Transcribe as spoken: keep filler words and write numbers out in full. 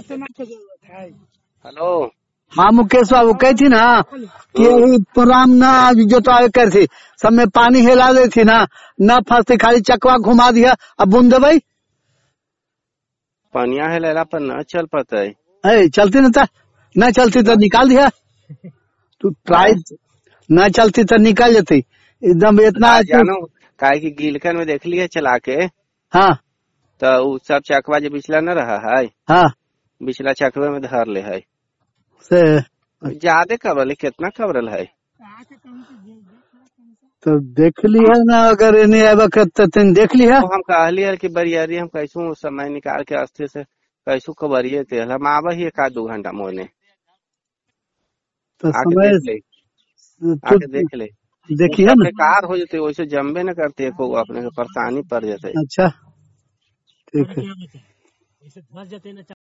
Hello. हाँ मुकेश बाबू कही थी ना कि यही प्रोग्राम ना जोतवा कर थी, सब में पानी हिला दे थी ना, न फंसती, खाली चकवा घुमा दिया। अब बूंद देवे पनिया है लेला पर न चल पाता है। है चलती न था, न चलती तो निकाल दिया। तू ट्राई न चलती तो निकल जाती एकदम इतना। हाँ, जानो काहे की गिलकन में देख लिया चला के। हाँ तो उ सब चकवा जो बिचला न रहा है, हाँ बिचला चकवे में धर ले है। से ज्यादा कवरल है, कितना कवरल है। तो देख लिया ना, अगर इन्हें अब तेन देख लिया। तो हम कहलिए कि बरियारी हम कैसू समय निकाल के अस्थिर से कैसू कवरिए थे, हम आवा ही एक आध दो घंटा मोने तो आके समय देख ले, आके देख ले। देखिए ना। बेकार हो जाते, वैसे जम्बे न करते को अपने को परेशानी पड़ जाते। अच्छा ठीक है।